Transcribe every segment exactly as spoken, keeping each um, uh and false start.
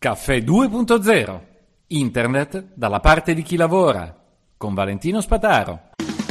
Caffè due punto zero. Internet dalla parte di chi lavora. Con Valentino Spataro.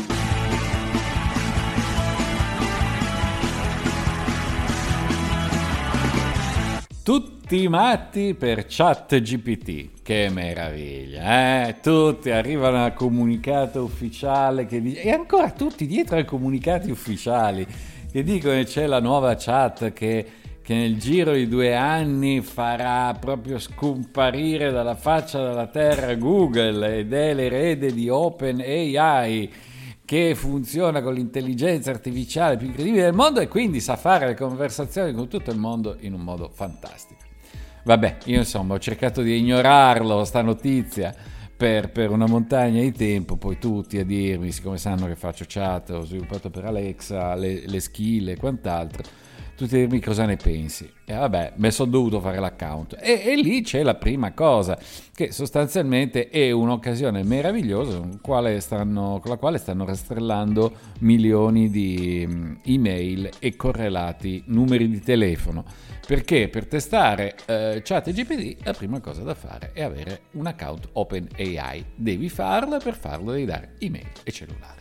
Tutti matti per ChatGPT. Che meraviglia, eh? Tutti arrivano al comunicato ufficiale che dice... E ancora tutti dietro ai comunicati ufficiali che dicono che c'è la nuova chat che... che nel giro di due anni farà proprio scomparire dalla faccia della terra Google ed è l'erede di OpenAI che funziona con l'intelligenza artificiale più incredibile del mondo e quindi sa fare le conversazioni con tutto il mondo in un modo fantastico. Vabbè, io insomma ho cercato di ignorarlo, sta notizia, per, per una montagna di tempo, poi tutti a dirmi, siccome sanno che faccio chat, ho sviluppato per Alexa le, le skill e quant'altro, tutti a dirmi cosa ne pensi. E vabbè, mi sono dovuto fare l'account. E, e lì c'è la prima cosa, che sostanzialmente è un'occasione meravigliosa con, quale stanno, con la quale stanno rastrellando milioni di um, email e correlati numeri di telefono. Perché per testare uh, ChatGPT la prima cosa da fare è avere un account OpenAI. Devi farlo e per farlo devi dare email e cellulare.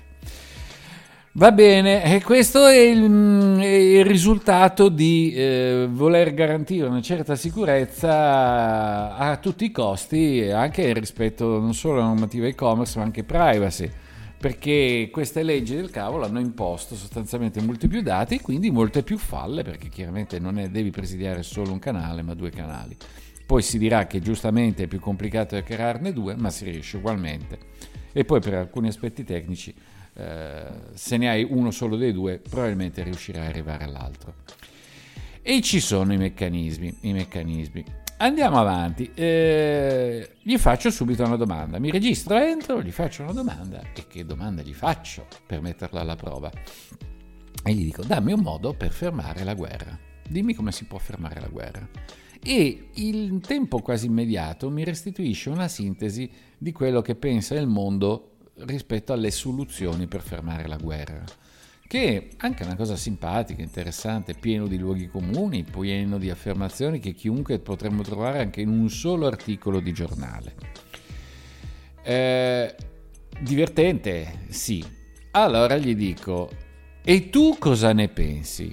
Va bene, e questo è il, è il risultato di eh, voler garantire una certa sicurezza a tutti i costi, anche rispetto non solo alla normativa e-commerce ma anche privacy, perché queste leggi del cavolo hanno imposto sostanzialmente molti più dati e quindi molte più falle, perché chiaramente non è, devi presidiare solo un canale ma due canali. Poi si dirà che giustamente è più complicato da crearne due, ma si riesce ugualmente. E poi per alcuni aspetti tecnici, Uh, se ne hai uno solo dei due probabilmente riuscirai ad arrivare all'altro. E ci sono i meccanismi i meccanismi andiamo avanti. Uh, gli faccio subito una domanda, mi registro, entro, gli faccio una domanda. E che domanda gli faccio per metterla alla prova? E gli dico: dammi un modo per fermare la guerra, dimmi come si può fermare la guerra. E in tempo quasi immediato mi restituisce una sintesi di quello che pensa il mondo rispetto alle soluzioni per fermare la guerra, che è anche una cosa simpatica, interessante, pieno di luoghi comuni, pieno di affermazioni che chiunque potremmo trovare anche in un solo articolo di giornale. Eh, divertente, sì. Allora gli dico: e tu cosa ne pensi?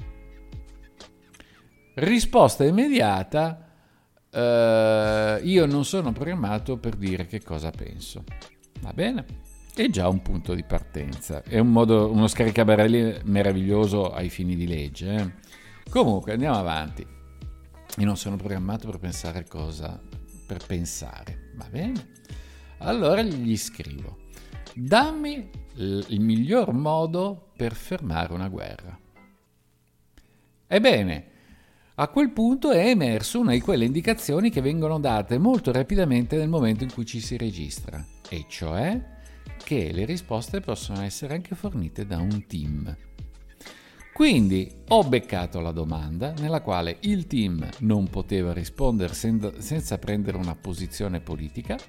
Risposta immediata: eh, io non sono programmato per dire che cosa penso. Va bene, è già un punto di partenza, è un modo, uno scaricabarelli meraviglioso ai fini di legge. Eh? Comunque andiamo avanti. Io non sono programmato per pensare cosa, per pensare, va bene? Allora gli scrivo: dammi l- il miglior modo per fermare una guerra. Ebbene, a quel punto è emerso una di quelle indicazioni che vengono date molto rapidamente nel momento in cui ci si registra, e cioè che le risposte possono essere anche fornite da un team. Quindi ho beccato la domanda nella quale il team non poteva rispondere sen- senza prendere una posizione politica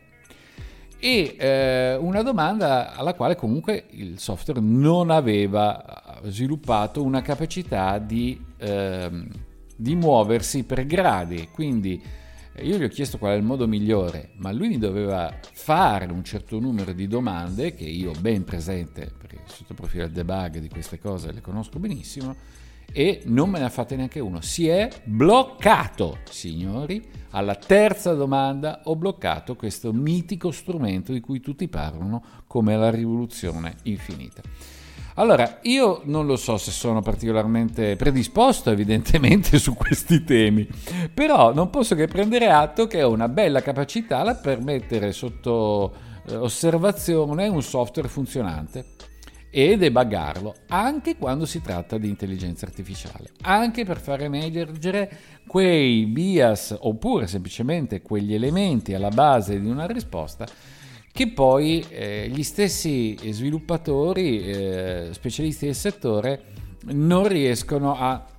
e eh, una domanda alla quale comunque il software non aveva sviluppato una capacità di... Ehm, di muoversi per gradi. Quindi io gli ho chiesto qual è il modo migliore, ma lui mi doveva fare un certo numero di domande che io ho ben presente, perché sotto il profilo del debug di queste cose le conosco benissimo, e non me ne ha fatte neanche uno. Si è bloccato, signori. Alla terza domanda ho bloccato questo mitico strumento di cui tutti parlano come la rivoluzione infinita. Allora, io non lo so se sono particolarmente predisposto evidentemente su questi temi, però non posso che prendere atto che ho una bella capacità per mettere sotto eh, osservazione un software funzionante e debuggarlo, anche quando si tratta di intelligenza artificiale, anche per far emergere quei bias oppure semplicemente quegli elementi alla base di una risposta che poi eh, gli stessi sviluppatori, eh, specialisti del settore, non riescono a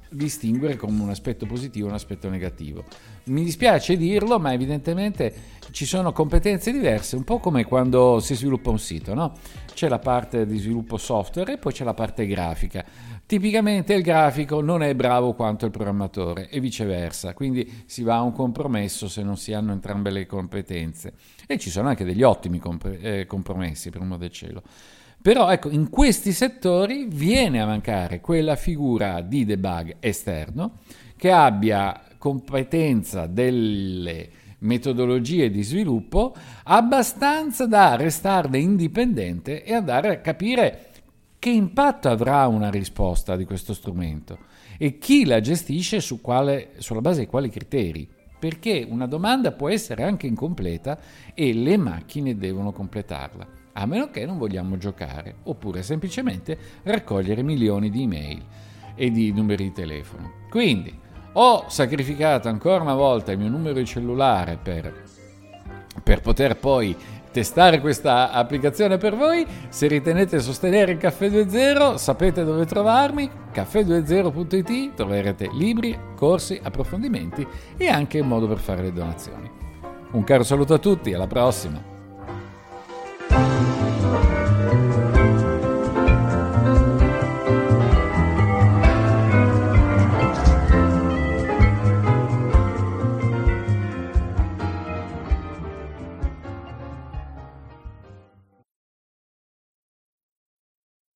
distinguere come un aspetto positivo e un aspetto negativo. Mi dispiace dirlo, ma evidentemente ci sono competenze diverse, un po' come quando si sviluppa un sito, no? C'è la parte di sviluppo software e poi c'è la parte grafica. Tipicamente il grafico non è bravo quanto il programmatore e viceversa, quindi si va a un compromesso se non si hanno entrambe le competenze. E ci sono anche degli ottimi comp- eh, compromessi, per amor del cielo. Però ecco, in questi settori viene a mancare quella figura di debug esterno che abbia competenza delle metodologie di sviluppo abbastanza da restarne indipendente e andare a capire che impatto avrà una risposta di questo strumento e chi la gestisce su quale, sulla base di quali criteri. Perché una domanda può essere anche incompleta e le macchine devono completarla, a meno che non vogliamo giocare, oppure semplicemente raccogliere milioni di email e di numeri di telefono. Quindi ho sacrificato ancora una volta il mio numero di cellulare per, per poter poi testare questa applicazione per voi. Se ritenete sostenere il Caffè due zero, sapete dove trovarmi, caffè due zero punto it, troverete libri, corsi, approfondimenti e anche un modo per fare le donazioni. Un caro saluto a tutti, alla prossima!